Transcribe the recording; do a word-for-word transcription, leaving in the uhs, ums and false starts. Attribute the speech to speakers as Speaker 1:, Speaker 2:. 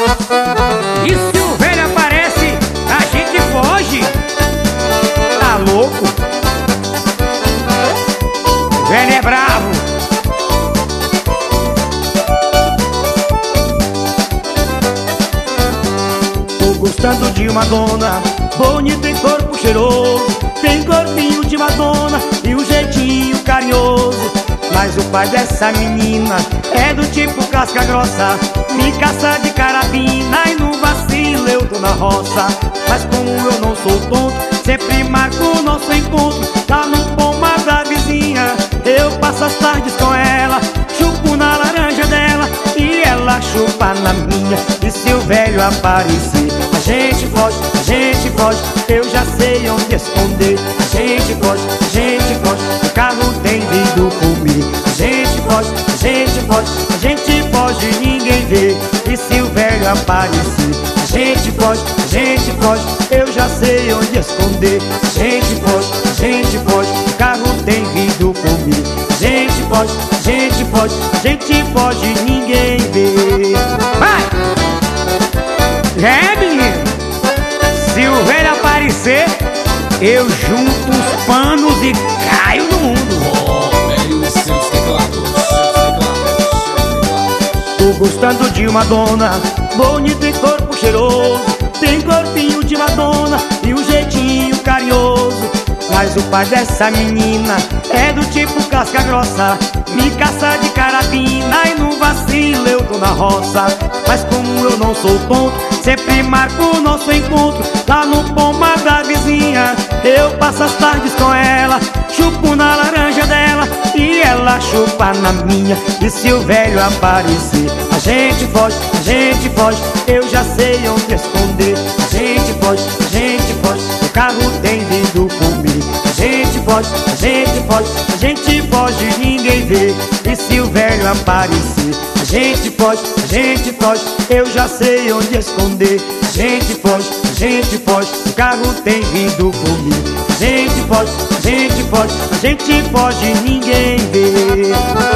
Speaker 1: E se o velho aparece, a gente foge. Tá louco? O velho é bravo. Tô gostando de uma dona bonita e corpo cheiroso. Tem corpinho de Madonna e um jeitinho carinhoso. Mas o pai dessa menina é do tipo casca grossa, me caça de carabina e no vacilo eu tô na roça. Mas como eu não sou tonto, sempre marco o nosso encontro lá no pomar da vizinha. Eu passo as tardes com ela, chupo na laranja dela e ela chupa na minha. E se o velho aparecer, a gente foge, a gente foge, eu já sei onde esconder. A gente foge, a gente foge, o carro tem vindo comigo. A gente foge, a gente foge, a gente foge, ninguém vê. E se o velho aparecer, a gente foge, a gente foge, eu já sei onde esconder. A gente foge, a gente foge, o carro tem vindo comigo. A gente foge, a gente foge, a gente foge, ninguém vê. Vai! É, menino, se o velho aparecer, eu junto os panos e caio no mundo.
Speaker 2: Oh, velho e seus teclados, seus teclados, seus teclados.
Speaker 1: Tô gostando de uma dona bonita e corpo cheiroso. Tem corpinho de Madonna e um jeitinho carinhoso. Mas o pai dessa menina é do tipo casca grossa, me caça de carabina e no vacilo eu tô na roça. Mas como eu não sou tonto, sempre marco o nosso encontro lá no pomar da vizinha. Eu passo as tardes com ela, chupo na laranja dela e ela chupa na minha. E se o velho aparecer, a gente foge, a gente foge, eu já sei onde esconder. A gente foge, a gente foge, o carro tem vindo comigo. A gente foge, a gente foge, a gente foge, ninguém vê. E se o velho aparecer, a gente foge, a gente foge, eu já sei onde esconder. A gente foge, a gente foge, o carro tem vindo comigo. A gente foge, a gente foge, a gente foge, ninguém vê.